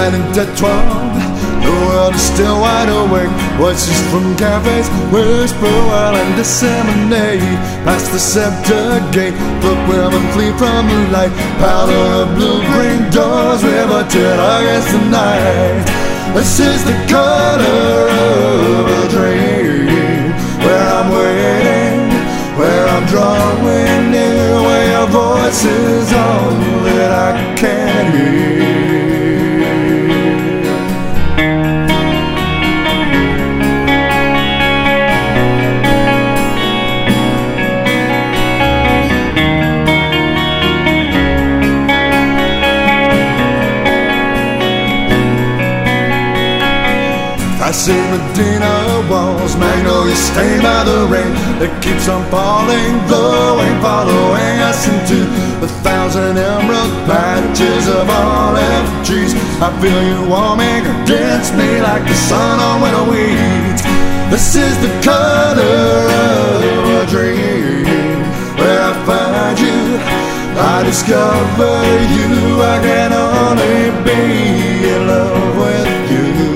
night intertwined, the world is still wide awake. Voices from cafes whisper while and disseminate. Past the scepter gate, look women flee from the light. Powder of blue-green doors, riveted against the night. This is the color of a dream, where I'm waiting, where I'm drawing near, where your voice is all that I can hear. I see Medina walls, magnolia stained by the rain that keeps on falling, blowing, following us into 1,000 emerald patches of olive trees. I feel you warming against me like the sun on winter weeds. This is the color of a dream, where I find you, I discover you. I can only be in love with you.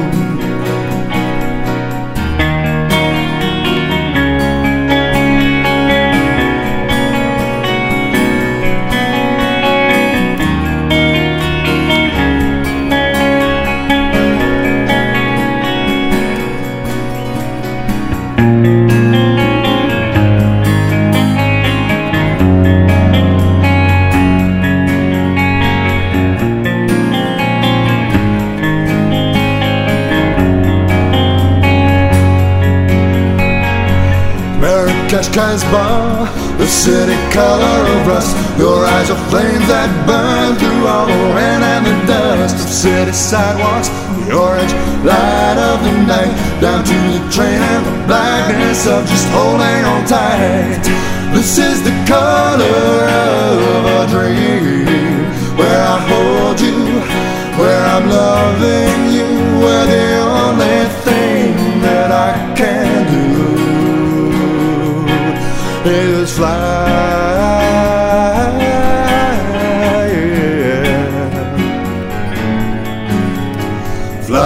Kashkai's bar, the city color of rust. Your eyes are flames that burn through all the rain and the dust of city sidewalks. The orange light of the night, down to the train and the blackness of just holding on tight. This is the color of a dream, where I hold you, where I'm loving you, where the only thing that I can do is fly, yeah. Fly,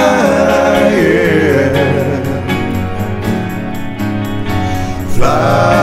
yeah. Fly.